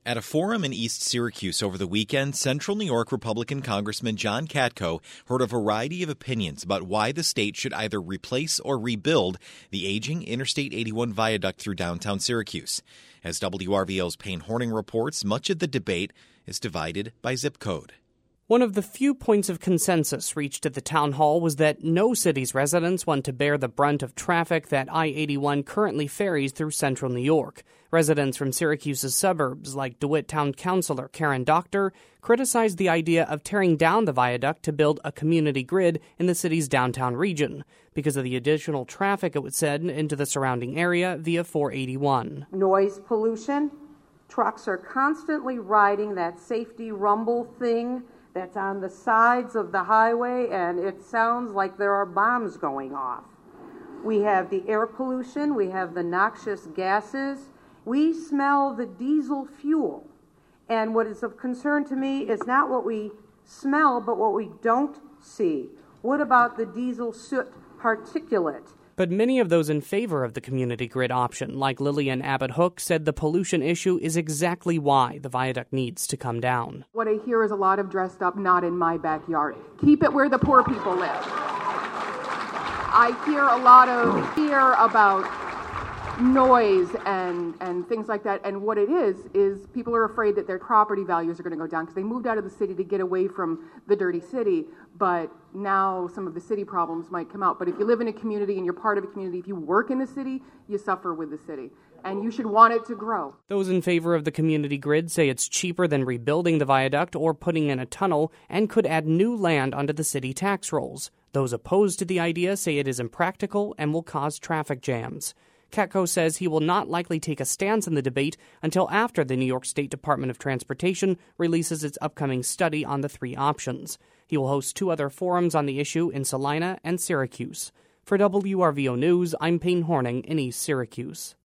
At a forum in East Syracuse over the weekend, Central New York Republican Congressman John Katko heard a variety of opinions about why the state should either replace or rebuild the aging Interstate 81 viaduct through downtown Syracuse. As WRVO's Payne Horning reports, much of the debate is divided by zip code. One of the few points of consensus reached at the town hall was that no city's residents want to bear the brunt of traffic that I-81 currently ferries through central New York. Residents from Syracuse's suburbs, like DeWitt Town Councilor Karen Doctor, criticized the idea of tearing down the viaduct to build a community grid in the city's downtown region because of the additional traffic it would send into the surrounding area via 481. Noise pollution. Trucks are constantly riding that safety rumble thing that's on the sides of the highway, and it sounds like there are bombs going off. We have the air pollution, we have the noxious gases, we smell the diesel fuel. And what is of concern to me is not what we smell, but what we don't see. What about the diesel soot particulate? But many of those in favor of the community grid option, like Lillian Abbott Hook, said the pollution issue is exactly why the viaduct needs to come down. What I hear is a lot of dressed up, not in my backyard. Keep it where the poor people live. I hear a lot of fear about noise and things like that. And what it is people are afraid that their property values are going to go down because they moved out of the city to get away from the dirty city. But now some of the city problems might come out. But if you live in a community and you're part of a community, if you work in the city, you suffer with the city. And you should want it to grow. Those in favor of the community grid say it's cheaper than rebuilding the viaduct or putting in a tunnel and could add new land onto the city tax rolls. Those opposed to the idea say it is impractical and will cause traffic jams. Katko says he will not likely take a stance in the debate until after the New York State Department of Transportation releases its upcoming study on the three options. He will host two other forums on the issue in Salina and Syracuse. For WRVO News, I'm Payne Horning in East Syracuse.